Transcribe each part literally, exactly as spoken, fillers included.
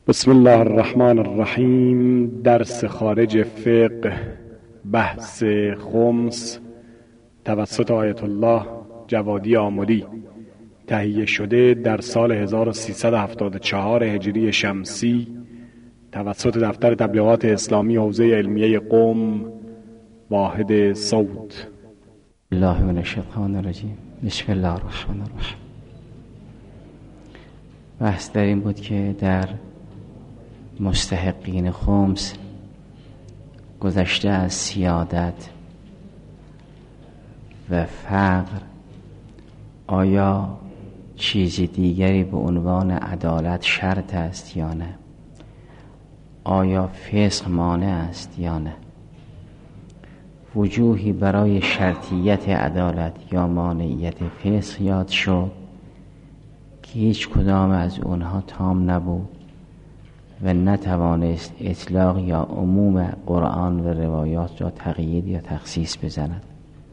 بسم الله الرحمن الرحیم. درس خارج فقه، بحث خمس، توسط آیت الله جوادی آملی، تهیه شده در سال هزار و سیصد و هفتاد و چهار هجری شمسی توسط دفتر تبلیغات اسلامی حوزه علمیه قم، واحد صوت. الله من الشیطان الرجیم. بسم الله الرحمن الرحیم. بحث در این بود که در مستحقین خمس گذشته از سیادت و فقر، آیا چیز دیگری به عنوان عدالت شرط است یا نه؟ آیا فسق مانع است یا نه؟ وجوهی برای شرطیت عدالت یا مانعیت فسق یاد شد که هیچ کدام از اونها تام نبود و نتوانست اطلاق یا عموم قرآن و روایات را تقیید یا تخصیص بزند.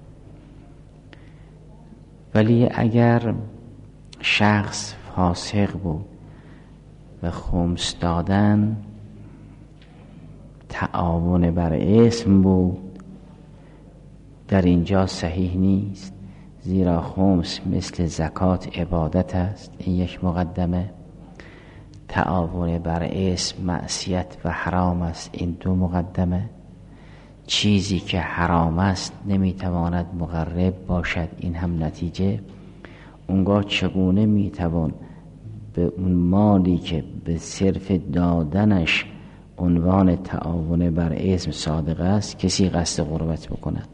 ولی اگر شخص فاسق بود و خمس دادن تعاون بر اسم بود، در اینجا صحیح نیست، زیرا خمس مثل زکات عبادت است. این یک مقدمه. تعاون بر اسم معصیت و حرام است. این دو مقدمه. چیزی که حرام است نمیتواند مقرب باشد. این هم نتیجه. اونگاه چگونه میتوان به اون مالی که به صرف دادنش عنوان تعاون بر اسم صادق است کسی قصد قربت بکند؟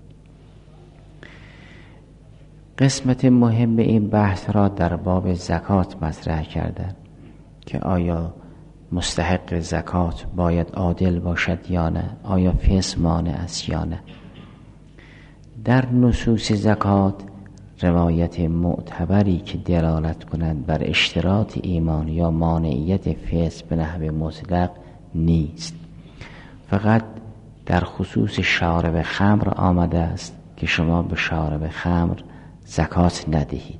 قسمت مهم این بحث را در باب زکات مطرح کردند که آیا مستحق زکات باید عادل باشد یا نه؟ آیا فسق مانع است یا نه؟ در نصوص زکات روایت معتبری که دلالت کنند بر اشتراط ایمان یا مانعیت فسق به نحو مطلق نیست. فقط در خصوص شارب خمر آمده است که شما به شارب خمر زکات ندهید.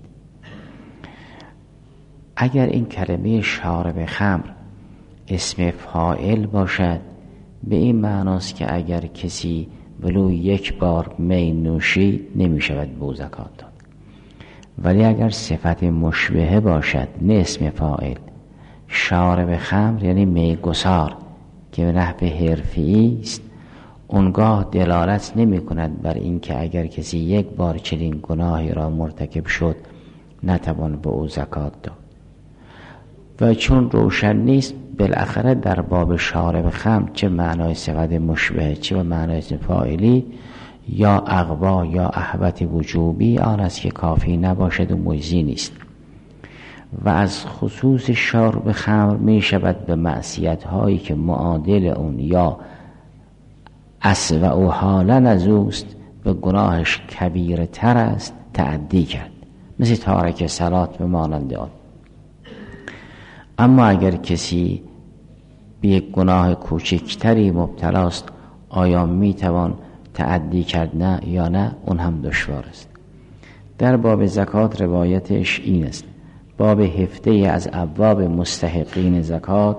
اگر این کلمه شارب خمر اسم فاعل باشد، به این معناست که اگر کسی ولو یک بار می نوشید نمی شود به او زکات داد. ولی اگر صفت مشبهه باشد نه اسم فاعل، شارب خمر یعنی می گسار که به نحو حرفی است، اونگاه دلالت نمی کند بر این که اگر کسی یک بار چنین گناهی را مرتکب شد نتوان به او زکات داد. و چون روشن نیست، بالاخره در باب شارب خمر چه معنای صفت مشبه چه به معنای اسم فاعلی یا اغوا یا احوت وجوبی آن است که کافی نباشد و مجزی نیست. و از خصوص شارب خمر می شود به معصیت هایی که معادل اون یا اسوأ و حالا از اوست به گناهش کبیره تر است تعدی کرد، مثل تارک صلات به مانند آن. اما اگر کسی به یک گناه کوچکتری مبتلاست، آیا میتوان تعدی کرد نه یا نه؟ اون هم دشوار است. در باب زکات روایتش این است. باب هفته از ابواب مستحقین زکات،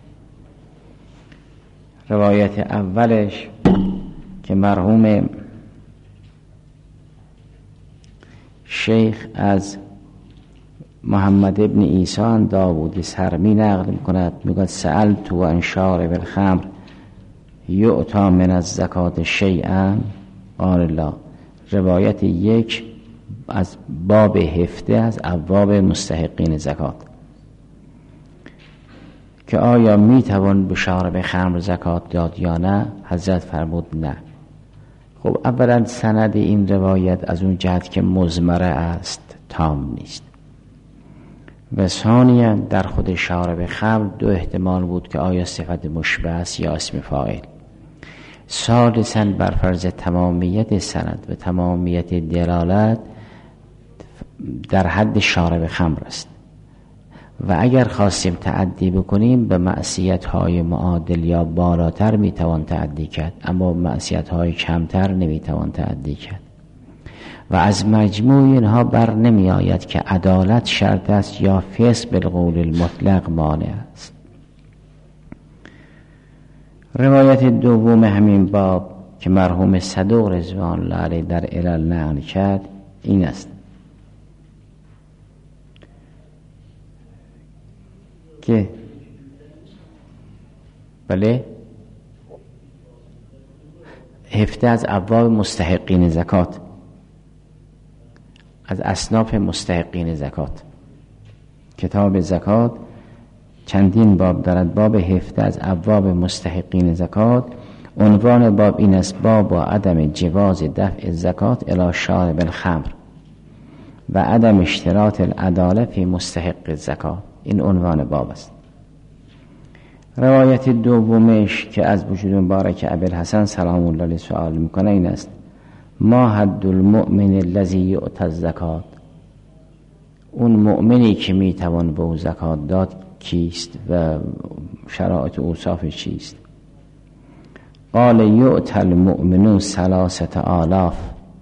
روایت اولش که مرحوم شیخ از محمد ابن عیسی داوودی سرمی نقل میکند، میگوید سألت و عن شارب الخمر یعطی من الزکات شیئا قال لا. روایت یک از باب هفته از ابواب مستحقین زکات که آیا میتوان به شارب خمر زکات داد یا نه؟ حضرت فرمود نه. خب اولا سند این روایت از اون جهت که مضمره است تام نیست، و ثانیا در خود شارب خمر دو احتمال بود که آیا صفت مشبه است یا اسم فاعل. ثالثا بر فرض تمامیت سند و تمامیت دلالت در حد شارب خمر است، و اگر خواستیم تعدی بکنیم به معصیت های معادل یا بالاتر میتوان تعدی کرد، اما معصیت های کمتر نمیتوان تعدی کرد. و از مجموع اینها بر نمی آید که عدالت شرط است یا فسق بالقول المطلق مانع است. روایت دوم همین باب که مرحوم صدوق رضوان الله علیه در علل نقل کرد این است که بله هفته از ابواب مستحقین زکات، از اصناف مستحقین زکات. کتاب زکات چندین باب دارد. باب هفته از ابواب مستحقین زکات، عنوان باب این است: باب و عدم جواز دفع زکات الی شارب الخمر و عدم اشتراط العداله فی مستحق زکات. این عنوان باب است. روایت دومش که از وجود مبارک ابوالحسن سلام الله علیه سوال میکنه این است: ما حد المؤمن الذی یؤتی الزکات، اون مؤمنی که میتوان به او زکات داد کیست و شرایط اوصاف چیست؟ قال یؤتی المؤمن ثلاثه آلاف،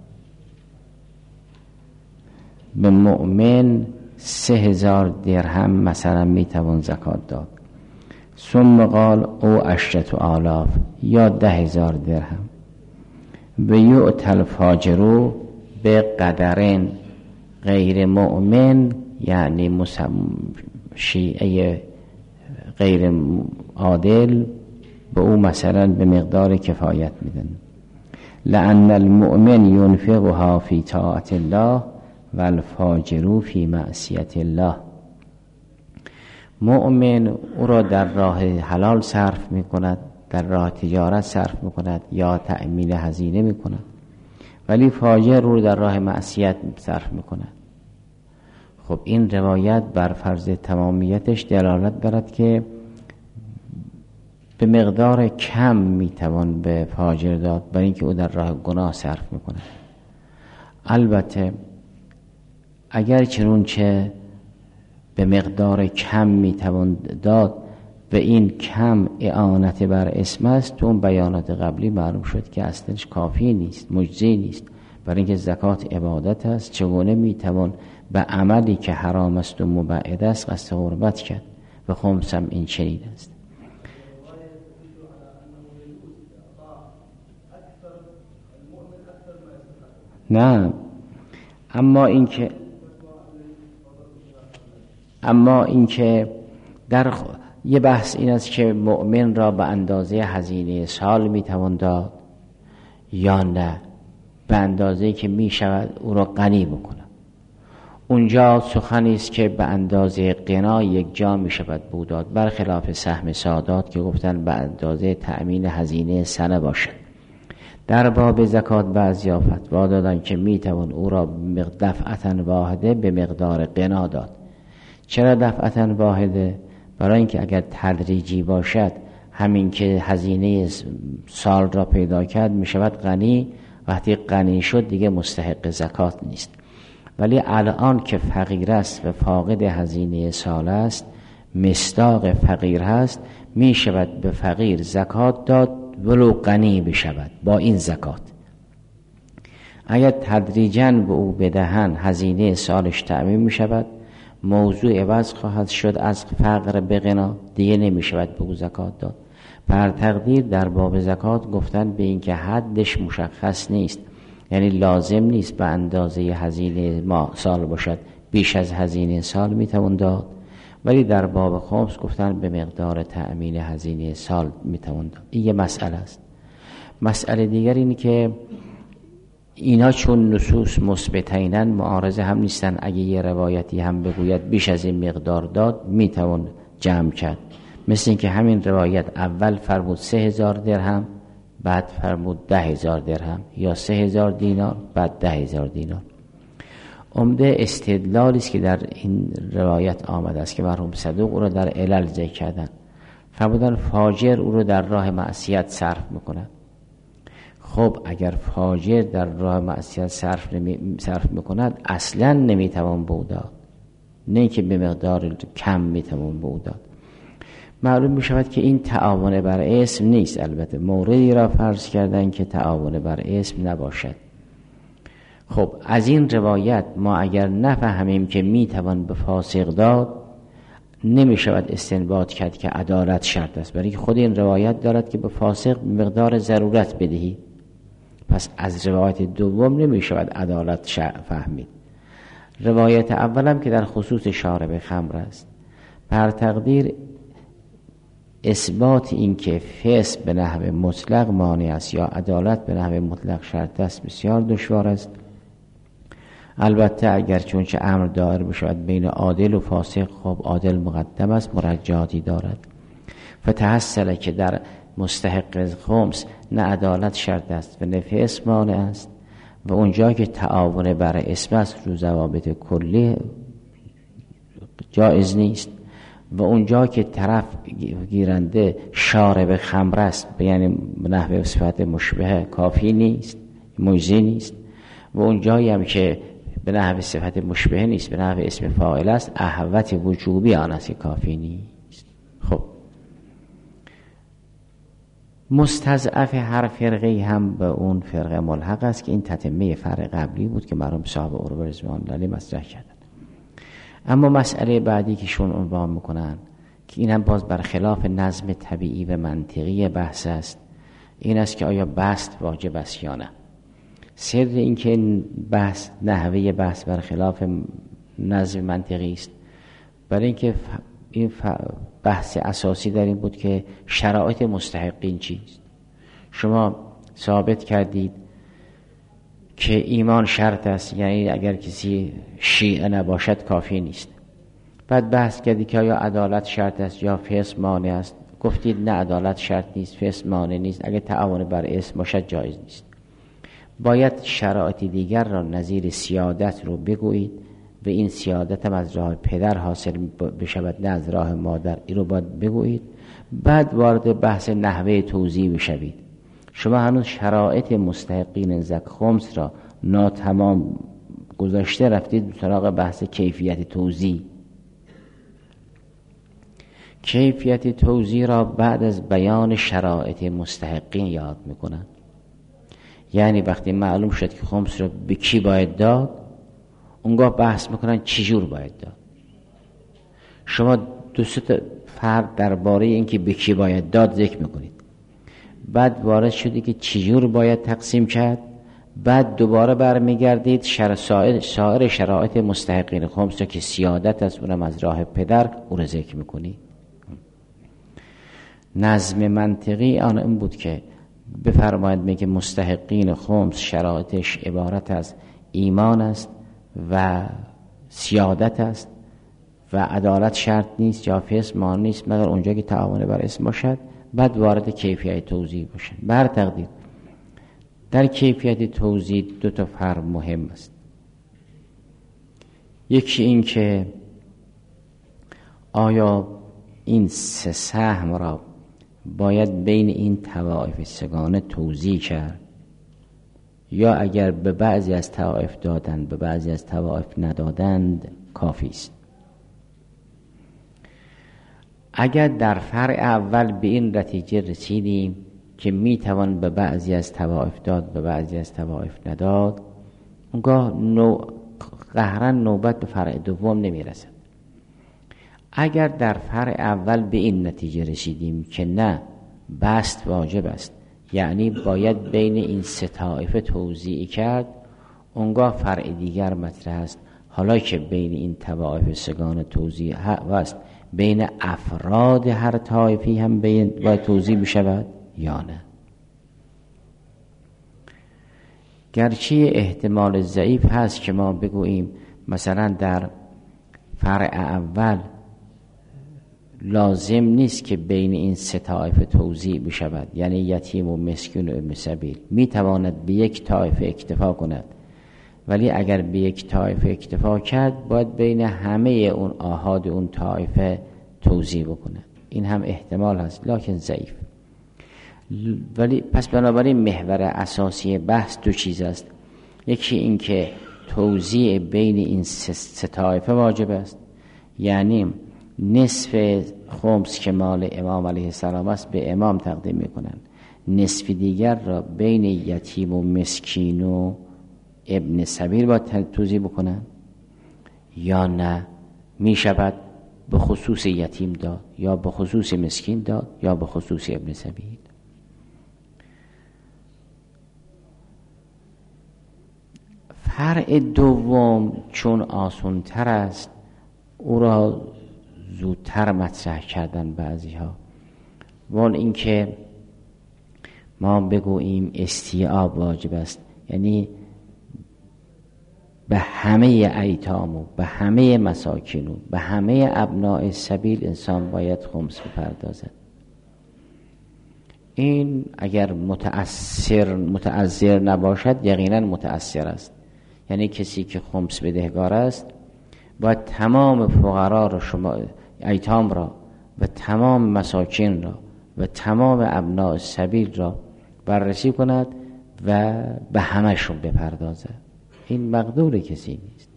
به مؤمن سه هزار درهم مثلا میتوان زکات داد. ثم قال او عشرة آلاف، یا ده هزار درهم. و یؤتی الفاجر به قدرین، غیر مؤمن یعنی شیعه غیر عادل به او مثلا به مقدار کفایت میدن. لأن المؤمن ينفقها فی طاعت الله و الفاجر فی معصیت الله. مؤمن او را در راه حلال صرف میکند، در راه تجارت صرف میکند یا تأمین هزینه میکند، ولی فاجر رو در راه معصیت صرف میکند. خب این روایت بر فرض تمامیتش دلالت دارد که به مقدار کم میتوان به فاجر داد، برای اینکه او در راه گناه صرف میکند. البته اگر چنونچه به مقدار کم میتوان داد و این کم اعانت بر اسم است، تو اون بیانات قبلی معلوم شد که اصلش کافی نیست، مجزی نیست، برای اینکه زکات عبادت است. چگونه میتوان به عملی که حرام است و مبعد است قصد قربت کرد؟ و خمس هم این چنین است. نه، اما اینکه اما اینکه در خ... یه بحث این است که مؤمن را به اندازه هزینه سال میتوان داد یا نه، به اندازه که میشود او را غنی بکنه. اونجا سخنی است که به اندازه غنا یک جا میشود بود داد، برخلاف سهم سادات که گفتن به اندازه تأمین هزینه سنه باشد. در باب زکات بعضیا فتوا دادن که میتوان او را دفعتا واحده به مقدار غنا داد. چرا دفعتا واحده؟ برای اینکه اگر تدریجی باشد، همین که هزینه سال را پیدا کرد میشود غنی، وقتی غنی شد دیگه مستحق زکات نیست. ولی الان که فقیر است و فاقد هزینه سال است، مصداق فقیر هست، میشود به فقیر زکات داد ولو غنی بشود با این زکات. اگر تدریجاً به او بدهن هزینه سالش تأمین میشود، موضوع عوض خواهد شد از فقر به غنا، دیگه نمیشود به او زکات داد. بر تقدیر در باب زکات گفتن به این که حدش مشخص نیست، یعنی لازم نیست به اندازه هزینه ما سال باشد، بیش از هزینه سال میتوان داد، ولی در باب خمس گفتن به مقدار تأمین هزینه سال میتوان داد. این یه مسئله است. مسئله دیگر اینه که اینا چون نصوص مثبتینن معارضه هم نیستن. اگه یه روایتی هم بگوید بیش از این مقدار داد میتوان جمع کرد، مثل این که همین روایت اول فرمود سه هزار درهم، بعد فرمود ده هزار درهم، یا سه هزار دینار بعد ده هزار دینار. عمده استدلالی است که در این روایت آمده است که مرحوم صدوق او را در علل ذکر کردن. فرمودن فاجر او را در راه معصیت صرف میکنه. خب اگر فاجر در راه معصیت صرف نمی صرف میکند، اصلا نمیتوان به او داد، نه که به مقدار کم میتوان به او داد. معلوم میشود که این تعاون بر اسم نیست. البته موردی را فرض کردن که تعاون بر اسم نباشد. خب از این روایت ما اگر نفهمیم که میتوان به فاسق داد، نمی شود استنباط کرد که عدالت شرط است، برای خود این روایت دارد که به فاسق مقدار ضرورت بدهی. پس از روایت دوم نمی شود عدالت فهمید. روایت اولم که در خصوص شارب خمر است، بر تقدیر اثبات این که فسق به نحو مطلق مانع است یا عدالت به نحو مطلق شرط است بسیار دشوار است. البته اگر چون چه امر دایر بشود بین عادل و فاسق، خب عادل مقدم است، مرجحاتی دارد. فتحصل که در مستحق خمس نه عدالت شرط است و نه فسق مانع است، و اونجا که تعاون بر اسم است رو ضوابط کلی جایز نیست، و اونجا که طرف گیرنده شارب خمر است یعنی به نحو صفت مشبه کافی نیست، مجزی نیست، و اونجایی هم که به نحو صفت مشبه نیست، به نحو اسم فاعل است، احوت وجوبی آن است که کافی نیست. خب مستضعف هر فرقه هم به اون فرقه ملحق است که این تتمه فرق قبلی بود که مرحوم صاحب عروه رضوان الله مطرح کردن. اما مسئله بعدی که شون عنوان میکنن که این هم باز برخلاف نظم طبیعی و منطقی بحث است، این است که آیا بست واجب است یا نه. سر این که این بحث نحوه بحث برخلاف نظم منطقی است، برای اینکه این بحث اساسی در این بود که شرایط مستحقین چیست. شما ثابت کردید که ایمان شرط است، یعنی اگر کسی شیعه نباشد کافی نیست. بعد بحث کردید که آیا عدالت شرط است یا فسق مانع است. گفتید نه عدالت شرط نیست، فسق مانع نیست، اگر تعاون بر اسم باشد جایز نیست. باید شرایط دیگر را نظیر سیادت رو بگویید و این سیادت هم از راه پدر حاصل بشود نه از راه مادر، این رو باید بگویید. بعد وارد بحث نحوه توزیع بشوید. شما هنوز شرایط مستحقین زک خمس را ناتمام گذاشته رفتید سراغ بحث کیفیت توزیع. کیفیت توزیع را بعد از بیان شرایط مستحقین یاد میکنن. یعنی وقتی معلوم شد که خمس را به کی باید داد، اونگاه بحث میکنن چجور باید داد. شما دو سه تا فرق درباره اینکه به کی باید داد ذکر میکنید، بعد وارد شدی که چجور باید تقسیم کرد، بعد دوباره برمیگردید شر سایر سایر شرایط مستحقین خمس که سیادت است، اونم از راه پدر، او را ذکر میکنی. نظم منطقی آن این بود که بفرماید میگه مستحقین خمس شرایطش عبارت از ایمان است و سیادت است و عدالت شرط نیست یا فسق مانع نیست مگر اونجا که تعاون بر اسم باشد. بعد وارد کیفیت توزیع باشد. بر تقدیر در کیفیت توزیع دو تا فرق مهم است. یکی این که آیا این سه سهم را باید بین این طوائف سگانه توزیع کرد یا اگر به بعضی از طوائف دادند به بعضی از طوائف ندادند کافی است. اگر در فرع اول به این نتیجه رسیدیم که میتوان به بعضی از طوائف داد به بعضی از طوائف نداد، اونگاه نو قهرا نوبت به فرع دوم نمیرسد. اگر در فرع اول به این نتیجه رسیدیم که نه بست واجب است، یعنی باید بین این سه طائفه توزیع کرد، اونگاه فرع دیگر مطرح است. حالا که بین این طوائف سگان توزیع هست، بین افراد هر طائفی هم باید توزیع بشود یا نه. گرچه احتمال ضعیف هست که ما بگوییم مثلا در فرع اول لازم نیست که بین این سه طائفه توزیع بشود، یعنی یتیم و مسکین و ابن سبیل میتواند به یک طائفه اکتفا کند، ولی اگر به یک طائفه اکتفا کرد باید بین همه اون آحاد اون طائفه توزیع بکند. این هم احتمال هست لکن ضعیف. ولی پس بنابراین محور اساسی بحث دو چیز است. یکی این که توزیع بین این سه طائفه واجب است، یعنی نصف خمس که مال امام علیه السلام است به امام تقدیم میکنند، نصف دیگر را بین یتیم و مسکین و ابن سبیل باید توزیع بکنند یا نه می شود به خصوص یتیم داد یا به خصوص مسکین داد یا به خصوص ابن سبیل. فرع دوم چون آسان تر است او را زودتر مطرح کردن بعضی ها، وان اینکه ما بگوییم استیعاب واجب است، یعنی به همه ایتام و به همه مساکین و به همه ابناء سبیل انسان باید خمس بپردازد. این اگر متأثر متأثر نباشد یقینا متأثر است، یعنی کسی که خمس بدهکار است باید تمام فقرا را، شما ایتام را و تمام مساکین را و تمام ابناء سبیل را بررسی کند و به همشون بپردازد. این مقدور کسی نیست.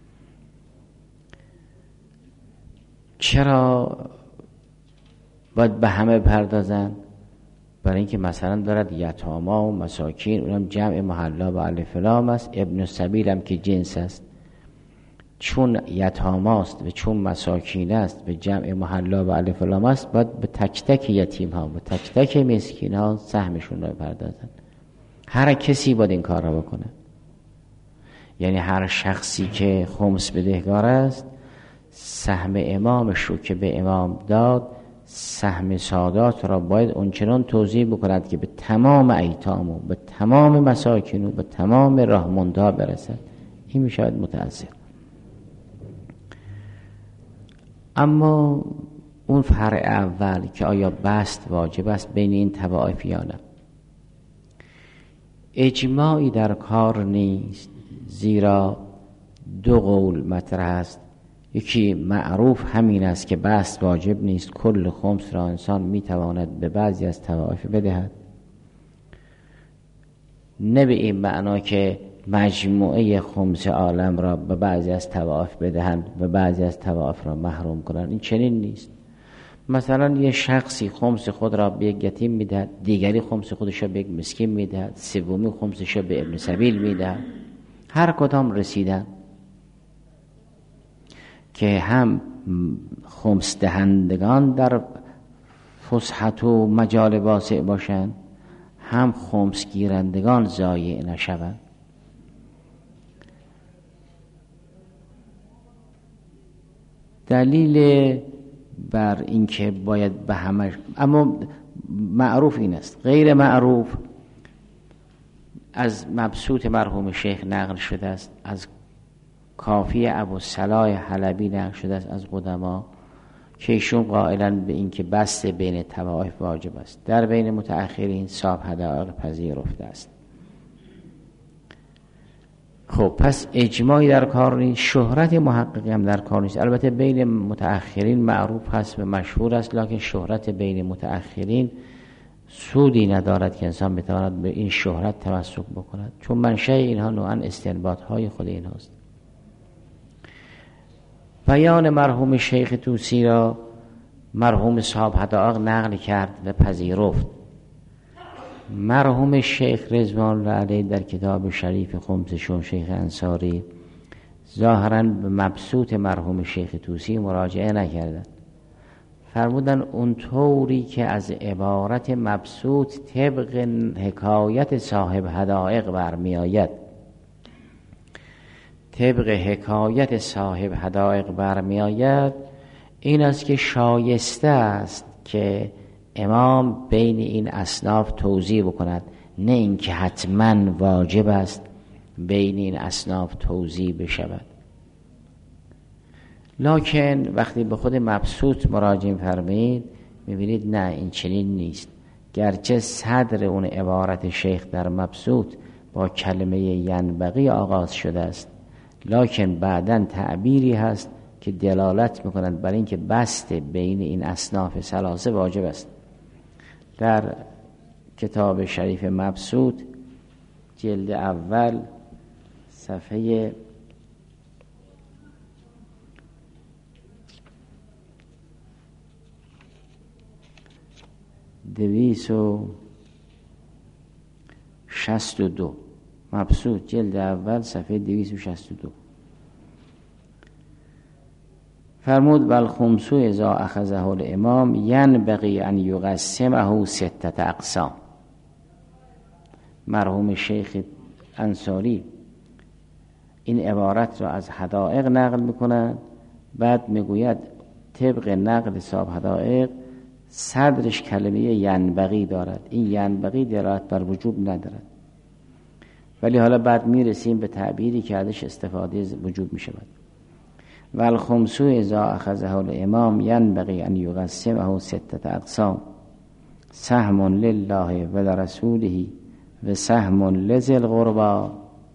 چرا باید به همه بپردازن؟ برای اینکه مثلا دارد یتاما و مساکین، اونم جمع محلا و الف لام است، ابن السبیل هم که جنس است، چون یتاماست و چون مساکین است به جمع محلا و الف لام است، باید به تک تک یتیم ها و تک تک مسکین ها سهمشون را بپردازن. هر کسی باید این کار را بکنه، یعنی هر شخصی که خمس بدهکار است سهم امامش رو که به امام داد، سهم سادات را باید اونچنان توزیع بکند که به تمام ایتام و به تمام مساکین و به تمام راهماندها برسد. این می شود متأثر. اما اون فرع اول که آیا بست واجب است بین این طوائف یا نه، اجماعی در کار نیست، زیرا دو قول مطرح است. یکی معروف همین است که بست واجب نیست، کل خمس را انسان میتواند به بعضی از طوائف بدهد، نه به این معنا که مجموعه خمس عالم را به بعضی از طوائف بدهند و بعضی از طوائف را محروم کنند. این چنین نیست. مثلا یه شخصی خمس خود را به یک یتیم میدهد، دیگری خمس خودش را به یک مسکین میدهد، سومی خمسش را به ابن سبیل میدهد. هر کدام رسیدن که هم خمس دهندگان در فسحت و مجال واسع باشند، هم خمس گیرندگان ضایع نشوند. دلیل بر اینکه باید به همه، اما معروف این است. غیر معروف از مبسوط مرحوم شیخ نقل شده است، از کافی ابوالصلاح حلبی نقل شده است از قدما که ایشون قائلن به این که بست بین طوائف واجب است. در بین متأخرین صاحب حدائق پذیرفته است. خب پس اجماعی در کار نیست، شهرت محققی هم در کار نیست. البته بین متأخرین معروف هست و مشهور است، لکن شهرت بین متأخرین سودی ندارد که انسان بتواند به این شهرت تمسک بکند، چون منشأ اینها نوعا استنباط های خود اینهاست. بیان مرحوم شیخ طوسی را مرحوم صاحب حدائق نقل کرد و پذیرفت. مرحوم شیخ رضوان الله علیه در کتاب شریف خمسشون شیخ انصاری ظاهراً به مبسوط مرحوم شیخ طوسی مراجعه نکردند. فرمودن اون طوری که از عبارت مبسوط طبق حکایت صاحب حدائق برمی آید، طبق حکایت صاحب حدائق برمی آید این است که شایسته است که امام بین این اصناف توزیع بکند، نه اینکه حتما واجب است بین این اصناف توزیع بشود. لکن وقتی به خود مبسوط مراجعه فرمایید میبینید نه، این چنین نیست. گرچه صدر اون عبارت شیخ در مبسوط با کلمه ینبغی آغاز شده است، لکن بعداً تعبیری هست که دلالت میکنند بر اینکه بست بین این اصناف ثلاثه واجب است. در کتاب شریف مبسوط جلد اول صفحه دویست و شصت و دو، مبسوط جلد اول صفحه دویست و شصت و دو فرمود والخمسو اذا اخذه الامام ینبغی ان یقسمه ستة اقسام. مرحوم شیخ انصاری این عبارت را از حدائق نقل میکنند، بعد میگوید طبق نقل صاحب حدائق صدرش کلمه ینبغی دارد. این ینبغی دلالت بر وجوب ندارد، ولی حالا بعد میرسیم به تعبیری که ازش استفاده وجوب میشود. والخمسو اذا اخذه الامام ینبغی ان یقسمه ستة اقسام سهم لله و لرسوله و سهم لذی القربى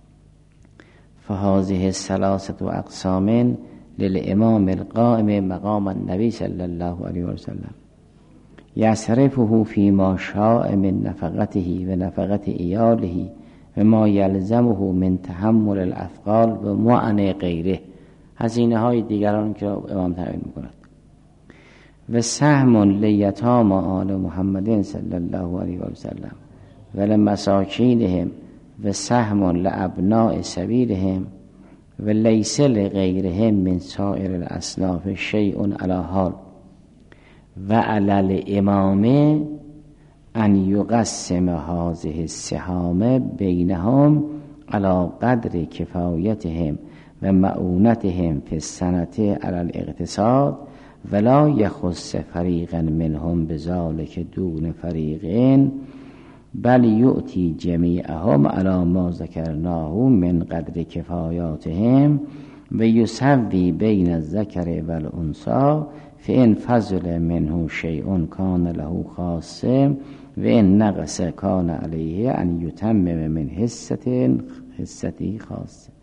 فهذه الثلاثة اقسام للامام القائم مقام النبی صلی الله علیه و سلم یصرفه فيما شاء من نفقته و نفقت ایاله و ما یلزمه من تحمل الاثقال و معن غیره، هزینه های دیگران که امام تعیین میکند. و سهم لیتام آل محمد صلی الله علیه و سلم و لمساکینهم و سهم لابناء سبیلهم و لیس لغیرهم من سائر الاصناف شیء علی حال و علی الامام ان یقسم هذه السهام بینهم علی قدر کفایتهم و معونتهم فی السنة علی الاقتصاد ولا یخص فریقا منهم بذلک دون فریقین بل یؤتی جمیعهم علی ما ذکرناه من قدر کفایاتهم و یسوی بین الذکر و الانثی فإن فضل منه شیء کان له خاصه و ان نقص کان علیه ان یتمم من حصة حصته خاصه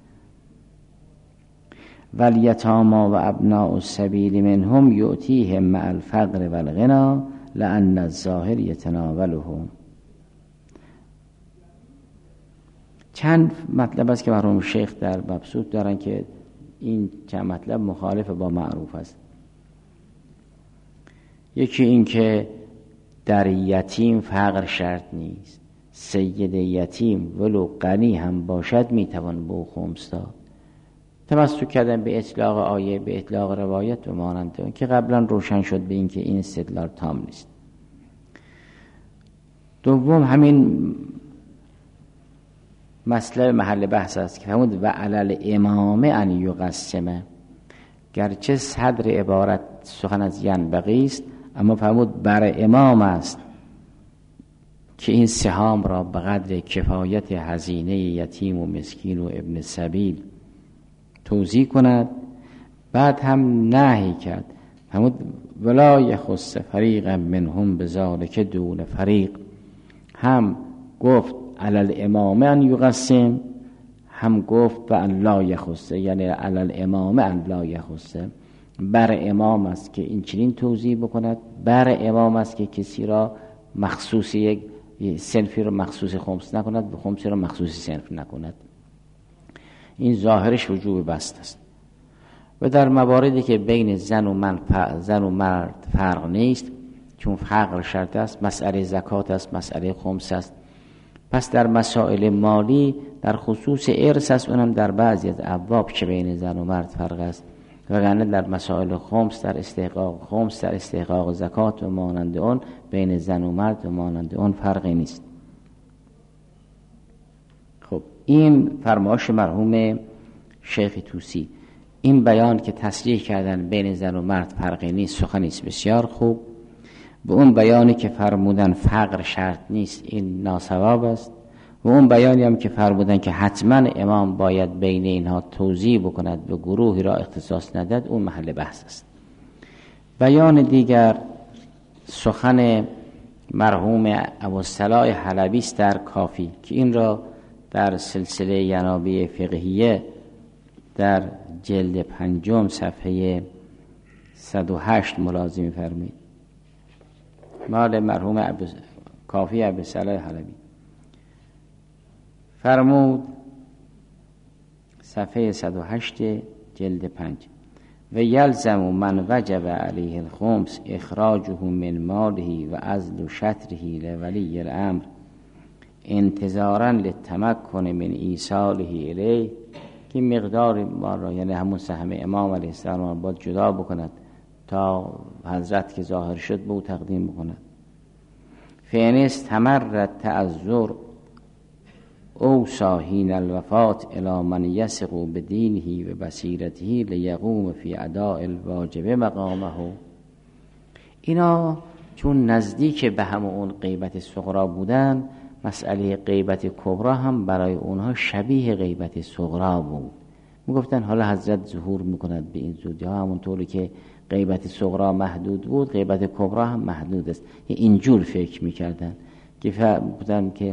والیتامی و ابناء السبیل منهم یؤتیهم مع الفقر والغنا لأن الظاهر یتناولهم. چند مطلب است که مرحوم شیخ در مبسوط دارن که این چند مطلب مخالف با معروف است. یکی این که در یتیم فقر شرط نیست، سید یتیم ولو غنی هم باشد میتوان به او خمس داد. تمسک کردن به اطلاق آیه، به اطلاق روایت و مانند اون که قبلا روشن شد به این که این استدلال تام نیست. دوم همین مسئله محل بحث است که فرمود و علی الامام ان یقسمه، گرچه صدر عبارت سخن از ینبغی است اما فرمود بر امام است که این سهام را به قدر کفایت هزینه یتیم و مسکین و ابن سبیل توزیع کند. بعد هم نهی کرد، فرمود ولا یخص فریقا منهم بذلک دون فریق، هم گفت علی الامام ان یقسم، هم گفت و ان لا یخص، یعنی علی الامام ان لا یخص، بر امام است که این چنین توزیع بکند، بر امام است که کسی را مخصوص یک صنفی رو مخصوص خمس نکند و خمسی رو مخصوص صنف نکند. این ظاهرش وجوب بست است. و در مواردی که بین زن و من زن و مرد فرق نیست، چون فقر شرط است، مسئله زکات است، مسئله خمس است. پس در مسائل مالی در خصوص ارث است، اونم در بعضی از ابواب که بین زن و مرد فرق است، وگرنه در مسائل خمس، در استحقاق خمس، در استحقاق زکات و مانند اون بین زن و مرد و مانند اون فرقی نیست. خب این فرمایش مرحوم شیخ طوسی، این بیان که تصریح کردن بین زن و مرد فرقی نیست سخنی است بسیار خوب. و اون بیانی که فرمودن فقر شرط نیست این ناصواب است. و اون بیانی هم که فرمودن که حتما امام باید بین اینها توزیع بکند و گروهی را اختصاص نداد، اون محل بحث است. بیان دیگر سخن مرحوم ابوالصلاح حلبی است در کافی که این را در سلسله ینابی فقهیه در جلد پنجم صفحه صد و هشت ملاحظه فرمید، مال مرحوم ابو کافی ابوالصلاح حلبی فرمود صفحه صد و هشت جلد پنج و یلزم من وجب علیه الخمس اخراجه من ماله و عزل شطره لولی الامر انتظارا للتمکن من ایصاله الیه که مقدار ما را یعنی همون سهم امام علیه السلام باید جدا بکند تا حضرت که ظاهر شد به او تقدیم بکند. فإن استمر تعذر او صاحین الوفات الی من یثق بدینه و بصیرته لیقوم فی اداء الواجب مقامه. اینا چون نزدیک به همون غیبت صغرا بودن، مسئله غیبت کبرا هم برای اونها شبیه غیبت صغرا بود. میگفتن حالا حضرت ظهور میکند به این زودی ها، همونطوری که غیبت صغرا محدود بود غیبت کبرا هم محدود است. اینجور فکر میکردن که بودن که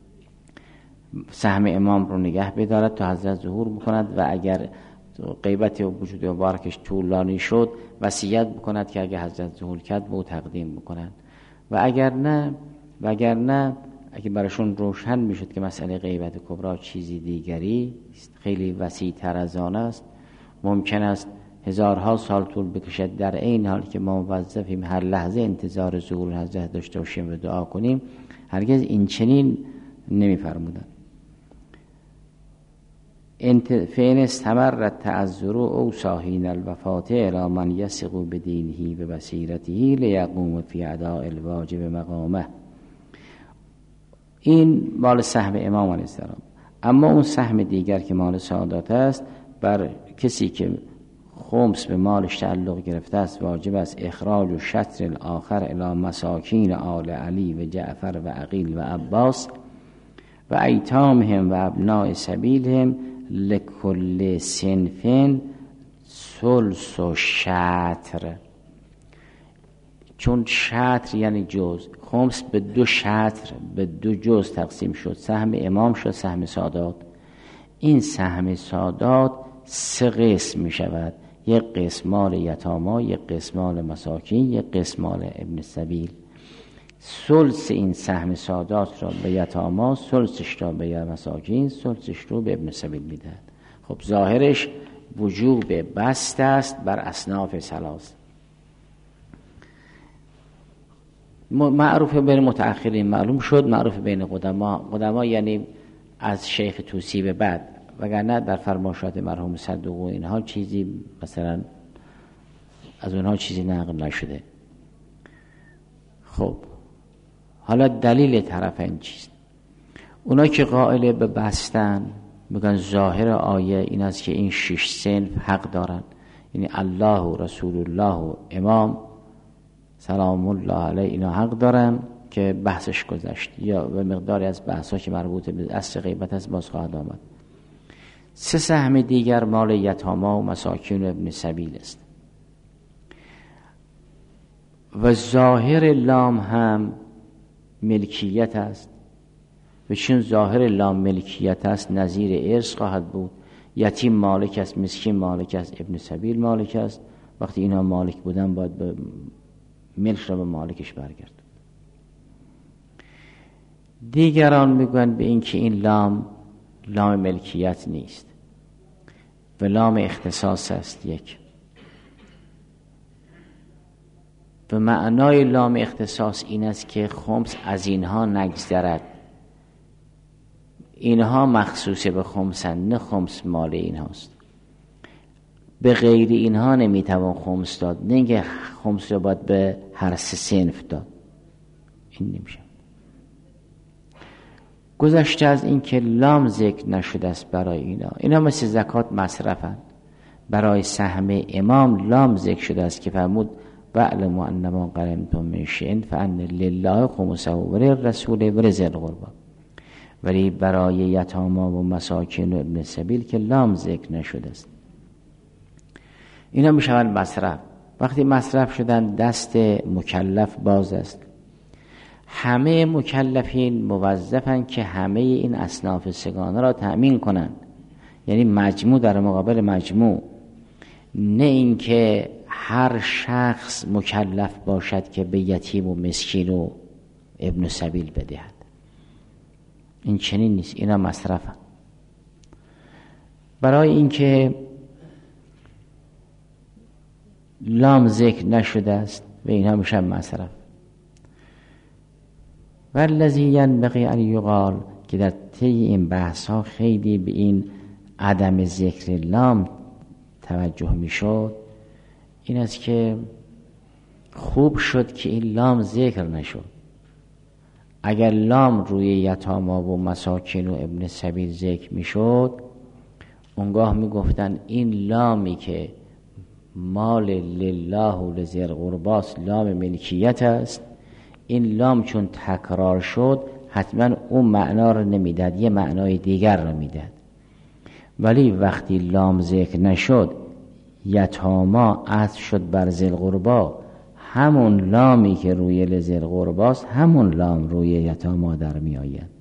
سهم امام رو نگه بدارد تا حضرت ظهور بکند و اگر غیبت وجود مبارکش طولانی شد وصیت بکند که اگر حضرت ظهور کرد به او تقدیم بکند و اگر نه و اگر نه اگه براشون روشن میشد که مسئله غیبت کبرا چیزی دیگری خیلی وسیع تر از آن است، ممکن است هزارها سال طول بکشد، در این حال که ما موظفیم هر لحظه انتظار ظهور حضرت داشته باشیم و دعا کنیم، هرگز این چنین نمیفرمودند. فإن استمر التعذر او صاحین الوفات الی من یثق بدینه و بصیرته لیقوم فی اداء الواجب مقامه. این مال سهم امام علیه السلام. اما اون سهم دیگر که مال سادات است، بر کسی که خمس به مالش تعلق گرفته است واجب است اخراج و شطر الاخر الی مساکین آل علی و جعفر و عقیل و عباس و ایتامهم و ابناء سبیلهم لکل صنف ثلث و شطر. چون شطر یعنی جز، خمس به دو شطر به دو جز تقسیم شد، سهم امام شد سهم سادات. این سهم سادات سه قسم می شود، یک قسم مال یتاما، یک قسم مال مساکین، یک قسم مال ابن سبیل. ثلث این سهم سادات را به یتاما، ثلثش را به مساکین، ثلثش رو به ابن سبیل میدهد. خب ظاهرش وجوب بست است بر اصناف ثلاث. معروف بین متأخرین معلوم شد، معروف بین قدما. قدما یعنی از شیخ طوسی به بعد، وگرنه در فرمایشات مرحوم صدوق و اینها چیزی مثلا از اونها چیزی نقل نشده. خب حالا دلیل طرفین چیست؟ اونا که قائل به بستن میگن ظاهر آیه این است که این شش صنف حق دارن، یعنی الله و رسول الله و امام سلام الله علیه اینا حق دارن که بحثش گذشت، یا به مقداری از بحثا که مربوط به اصل غیبت است باز خواهد آمد. سه سهم دیگر مال یتاما و مساکین و ابن سبیل است و ظاهر لام هم ملکیت است و چون ظاهر لام ملکیت است نظیر ارث خواهد بود. یتیم مالک است، مسکین مالک است، ابن سبیل مالک است. وقتی اینا مالک بودن باید به ملک را به مالکش برگرد. دیگران میگویند به این که این لام لام ملکیت نیست و لام اختصاص است. یک و معنای لام اختصاص این است که خمس از اینها نگذرد، اینها مخصوص به خمسند، نه خمس مال اینهاست. به غیر اینها نمیتوان خمس داد، نه اینکه خمس رو باید به هر سه صنف داد، این نمیشه. گذشته از این که لام ذکر نشده است برای اینا، اینا مثل زکات مصرفند. برای سهم امام لام ذکر شده است که فرمود وَاعْلَمُوا أَنَّمَا غَنِمْتُم مِّن شَيْءٍ فَأَنَّ لِلَّهِ خُمُسَهُ وَلِلرَّسُولِ وَلِذِي الْقُرْبَىٰ. ولی برای یتاما و مساکین و ابن سبیل که لام ذکر نشده است، اینا میشوند مصرف. وقتی مصرف شدن دست مکلف باز است. همه مکلفین موظفن که همه این اصناف سگانه را تأمین کنند، یعنی مجموع در مقابل مجموع، نه اینکه هر شخص مکلف باشد که به یتیم و مسکین و ابن سبیل بدهد. این چنین نیست، اینا مصرفن. برای اینکه لام ذکر نشده است و اینها میشن مصرف. والذی ینبغی ان یقال، که در طی این بحث ها خیلی به این عدم ذکر لام توجه میشد این است که خوب شد که این لام ذکر نشد. اگر لام روی یتاما و مساکین و ابن سبیل ذکر میشد اونگاه میگفتن این لامی که مال لله و لذی القرباست لام ملکیت است، این لام چون تکرار شد حتما اون معنا رو نمیداد، یه معنای دیگر رو میداد. ولی وقتی لام ذکر نشد یتاما عطف شد بر ذی القربا، همون لامی که روی لذی القرباست همون لام روی یتاما در می آید.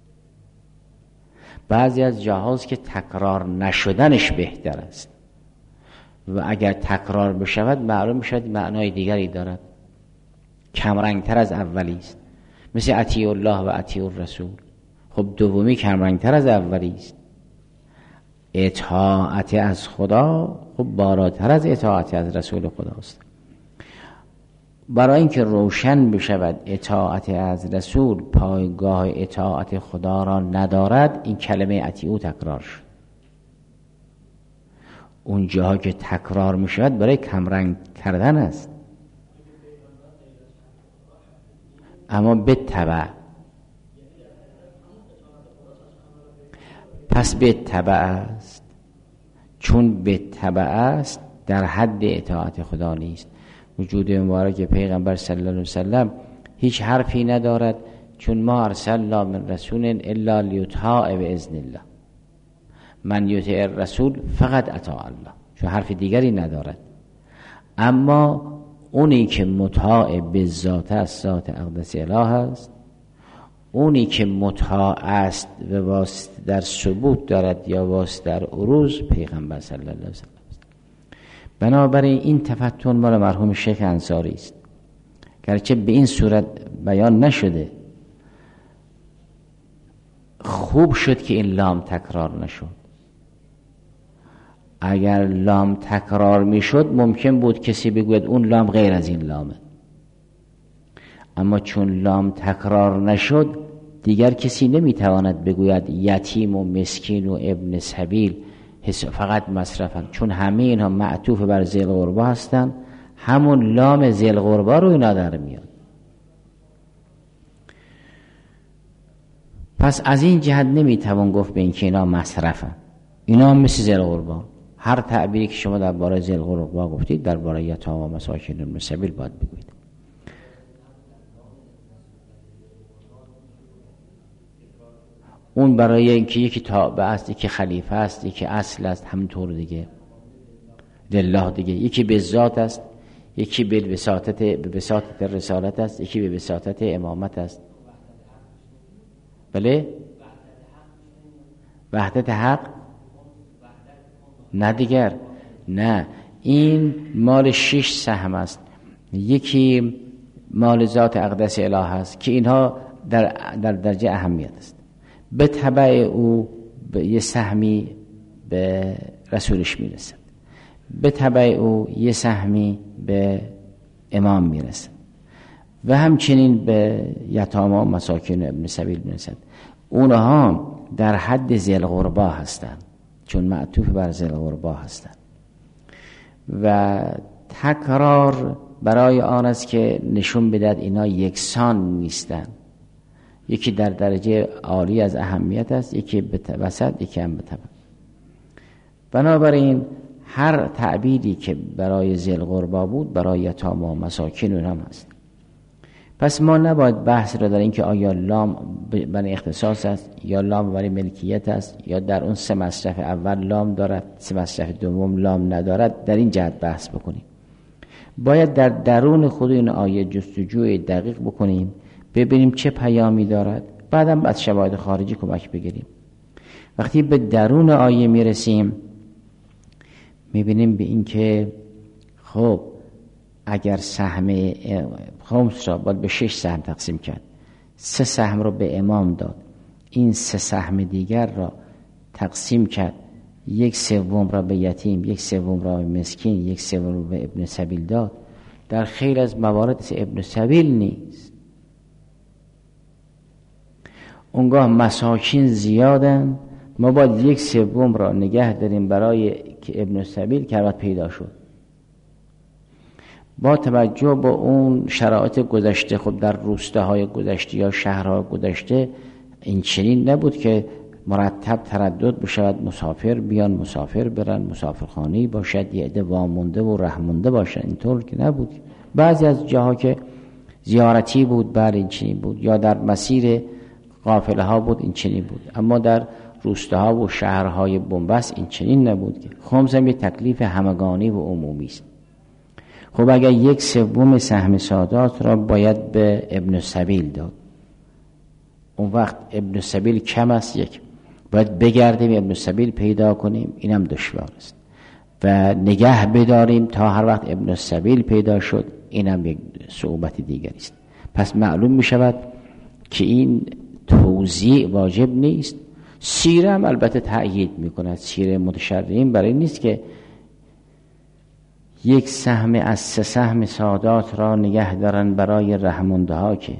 بعضی از جاهاست که تکرار نشدنش بهتر است و اگر تکرار بشود معلوم میشود معنای دیگری دارد، کمرنگتر از اولی است، مثل اطیع الله و اطیع الرسول. خب دومی کمرنگتر از اولی است. اطاعت از خدا خب بالاتر از اطاعت از رسول خداست. برای اینکه روشن بشود اطاعت از رسول پایگاه اطاعت خدا را ندارد، این کلمه اطیعو تکرار شد. اون جاها که تکرار می شود برای کمرنگ کردن است. اما بتبع، پس بتبع است، چون بتبع است در حد اطاعت خدا نیست. وجود مبارک پیغمبر صلی الله علیه وسلم هیچ حرفی ندارد، چون ما ارسلنا من رسول الا لیطاع باذن الله، من یطیع الرسول فقط اطاع الله، چون حرف دیگری ندارد. اما اونی که مطاع به ذات است، ذات اقدس اله است، اونی که مطاع است و واسطه در ثبوت دارد یا واسطه در عروض پیغمبر صلی الله علیه وسلم. بنابراین این تفتن مال مرحوم شیخ انصاری است، گرچه به این صورت بیان نشده. خوب شد که این لام تکرار نشد. اگر لام تکرار میشد ممکن بود کسی بگوید اون لام غیر از این لامه، اما چون لام تکرار نشد دیگر کسی نمیتواند بگوید یتیم و مسکین و ابن سبیل فقط مصرفن، چون همه اینها معطوف بر ذی القربا هستند. همون لام ذی القربا رو اینا در میاد. پس از این جهت نمیتوان گفت به این که اینا مصرفن، اینا مثل ذی القربا. هر تعبیری که شما درباره ذی القربا گفتید درباره یتاما و مساکین ابن سبیل باید بگویید. اون برای اینکه یکی تابع است، یکی خلیفه است، یکی اصل است، همینطور دیگه لله دیگه. یکی به ذات است، یکی به وساطت به وساطت رسالت است، یکی به وساطت امامت است. بله وحدت حق نه دیگر، نه این مال شش سهم است. یکی مال ذات اقدس اله است که اینها در در درجه اهمیت است. به تبع او به یه سهمی به رسولش میرسد، به تبع او یه سهمی به امام میرسد و همچنین به یتاما و مساکین ابن سبیل میرسد. اونها در حد ذی القربا هستند، چون معطوف بر ذی القربا هستند و تکرار برای آن است که نشون بدهد اینا یکسان نیستند. یکی در درجه عالی از اهمیت است، یکی به وسط، یکی هم به تبع. بنابراین هر تعبیری که برای ذی القربا بود برای یتاما و مساکین هم هست. پس ما نباید بحث را در این که آیا لام برای اختصاص است یا لام برای ملکیت است یا در اون سه مصرف اول لام دارد سه مصرف دوم لام ندارد در این جهت بحث بکنیم. باید در درون خود این آیه جستجوی دقیق بکنیم، ببینیم چه پیامی دارد، بعدم از شواهد خارجی کمک بگیریم. وقتی به درون آیه میرسیم میبینیم به این که خب اگر سهم خمس را باید به شش سهم تقسیم کرد، سه سهم رو به امام داد، این سه سهم دیگر را تقسیم کرد، یک سوم را به یتیم، یک سوم را به مسکین، یک سوم را به ابن سبیل داد. در خیلی از موارد ابن سبیل نیست. اونگاه مساکین زیادن ما باید یک سوم را نگه داریم برای که ابن السبیل که البته پیدا شد. با توجه با اون شرایط گذشته، خب در روستاهای گذشته یا شهرها گذشته این چنین نبود که مرتب تردد بشود، مسافر بیان مسافر برن، مسافرخانه‌ای باشد، یه عده وامونده و رهمونده باشن، اینطور که نبود. بعضی از جاها که زیارتی بود بر این چنین بود، یا در مسیر قافله ها بود این چنین بود، اما در روستاها و شهرهای بنبست این چنین نبود. که خمس هم یه تکلیف همگانی و عمومی است. خب اگر یک سوم سهم سادات را باید به ابن السبیل داد، اون وقت ابن السبیل کم است، یک باید بگردیم ابن السبیل پیدا کنیم، اینم دشوار است، و نگه بداریم تا هر وقت ابن السبیل پیدا شد، اینم یک صعوبت دیگری است. پس معلوم می شود که این توزیع واجب نیست. سیره هم البته تأیید می کند، سیره متشرعین برای نیست که یک سهم از سه سهم سادات را نگه دارن برای رحمونده ها، که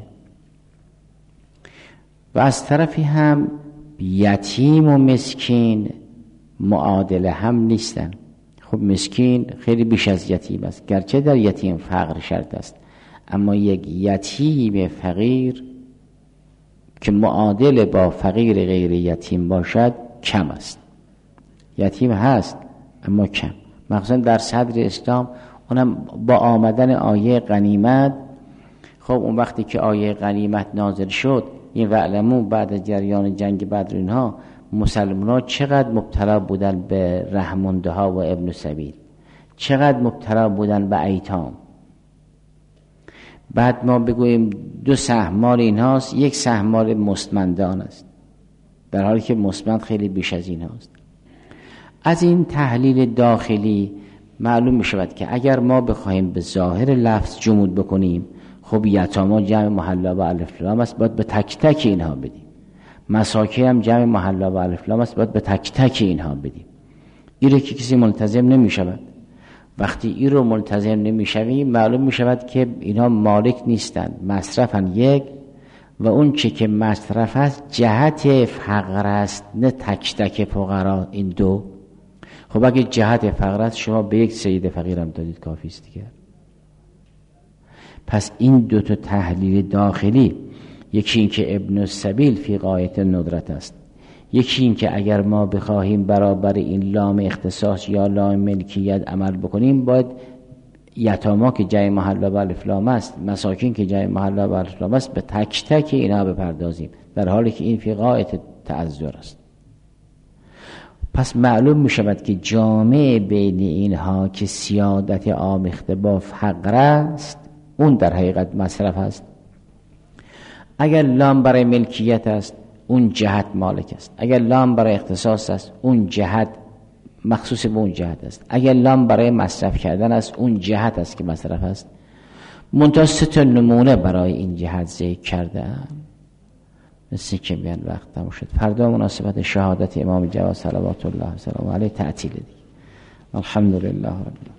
و از طرفی هم یتیم و مسکین معادله هم نیستن. خب مسکین خیلی بیش از یتیم است، گرچه در یتیم فقر شرط است، اما یک یتیم فقیر که معادل با فقیر غیر یتیم باشد کم است. یتیم هست اما کم، مخصوصا در صدر اسلام، اونم با آمدن آیه غنیمت. خب اون وقتی که آیه غنیمت نازل شد، این وعلمو بعد از جریان جنگ بدر اینها مسلمان ها چقدر مبتلا بودن به رحمونده ها و ابن سبیل، چقدر مبتلا بودن به ایتام. بعد ما بگوییم دو سهم مال اینهاست، یک سهم مال مستمندان است، در حالی که مستمند خیلی بیش از این هاست. از این تحلیل داخلی معلوم می شود که اگر ما بخواهیم به ظاهر لفظ جمود بکنیم، خب یتاما جمع محلا و الف لام است، باید به تک تک اینها بدیم. مساکین هم جمع محلا و الف لام است، باید به تک تک اینها بدیم. این رو که کسی ملتزم نمی شود. وقتی این رو ملتزم نمی شویم، معلوم می شود که اینها مالک نیستند، مصرفن یک، و اون چه که مصرف است جهت فقر است، نه تک تک فقرا. این دو، خب اگه جهت فقر است شما به یک سید فقیرم دادید کافی است دیگه. پس این دو تا تحلیل داخلی، یکی این که ابن السبیل فی غایت ندرت است، یکی این که اگر ما بخواهیم برابر این لام اختصاص یا لام ملکیت عمل بکنیم، باید یتاما که جای محلا و الف لام است، مساکین که جای محلا و الف لام است، به تک تک اینا بپردازیم، در حالی که این فی غایت تعذر است. پس معلوم می شود که جامع بین اینها که سیادت آمیخته با فقر است، اون در حقیقت مصرف است. اگر لام برای ملکیت است، اون جهت مالک است. اگر لام برای اختصاص است، اون جهت مخصوص به اون جهت است. اگر لام برای مصرف کردن است، اون جهت است که مصرف است. منتها سه تا نمونه برای این جهت ذکر کردم، مثل که میان وقت تموم شد. فردا مناسبت شهادت امام جواد صلوات الله وسلامه علیه تعطیل دیگه. الحمدلله رب العالمین.